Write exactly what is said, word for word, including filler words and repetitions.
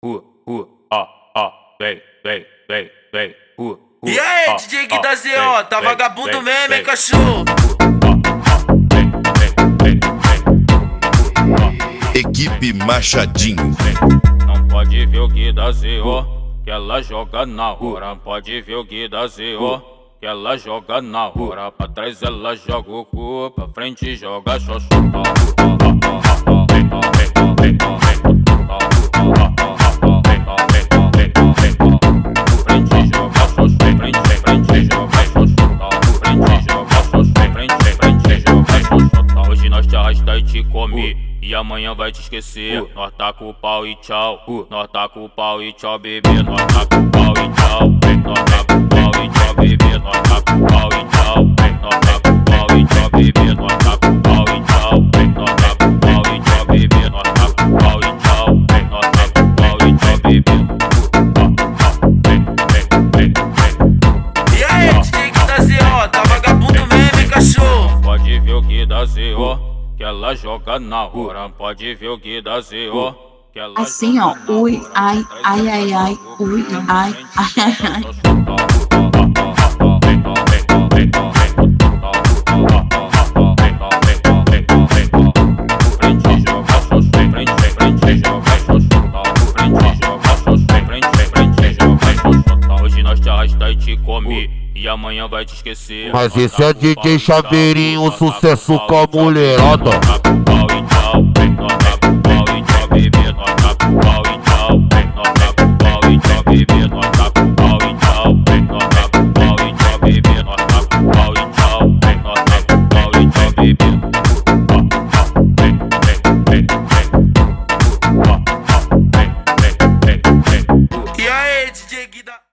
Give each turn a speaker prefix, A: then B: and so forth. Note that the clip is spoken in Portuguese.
A: uh, uh, ó, ó, vem, vem, vem, vem, uh, uh.
B: E aí, D J Gui da Z O, tá vagabundo mesmo, hein, cachorro?
C: Equipe Machadinho.
A: Não pode ver o Gui da Z O, que ela joga na hora. Pode ver o Gui da Z O, que ela joga na hora. Pra trás ela joga o cu, pra frente joga xoxó. Hoje nós te arrasta e te come, e amanhã vai te esquecer. Nós tá com o pau e tchau, nós tá com o pau e tchau, bebê. Nós tá com o pau e tchau, nós tá com o pau e tchau, bebê. Nós tá com o pau e tchau, nós tá com o pau e tchau, bebê. Nós tá com o pau e tchau, nós tá com o pau e tchau, bebê. Nós tá com o pau e tchau, nós tá com o pau e tchau, bebê.
B: E aí, D J Gui da Z O, tá vagabundo mesmo, hein, cachorro?
A: Pode ver o Gui da Z O, que ela joga na hora. Pode ver o Gui da Z O, que ela
D: Assim, ó, ui, ai, ai, ai, ai, ui, ai, ai, ai, ai.
A: Hoje nós te arrasta e te come, e amanhã vai te esquecer.
E: Mas esse é D J Chaveirinho, um sucesso com a mulherada.
A: Nós tá com o pau e tchau, nós tá com o pau e tchau, bebê. Nós tá com o pau e tchau, nós tá com o pau e tchau, bebê. Nós tá com o pau e tchau, nós tá com o pau e tchau, bebê. Nós tá com o pau e tchau, nós tá com o pau e tchau, bebê.
B: E aí, D J Gui da...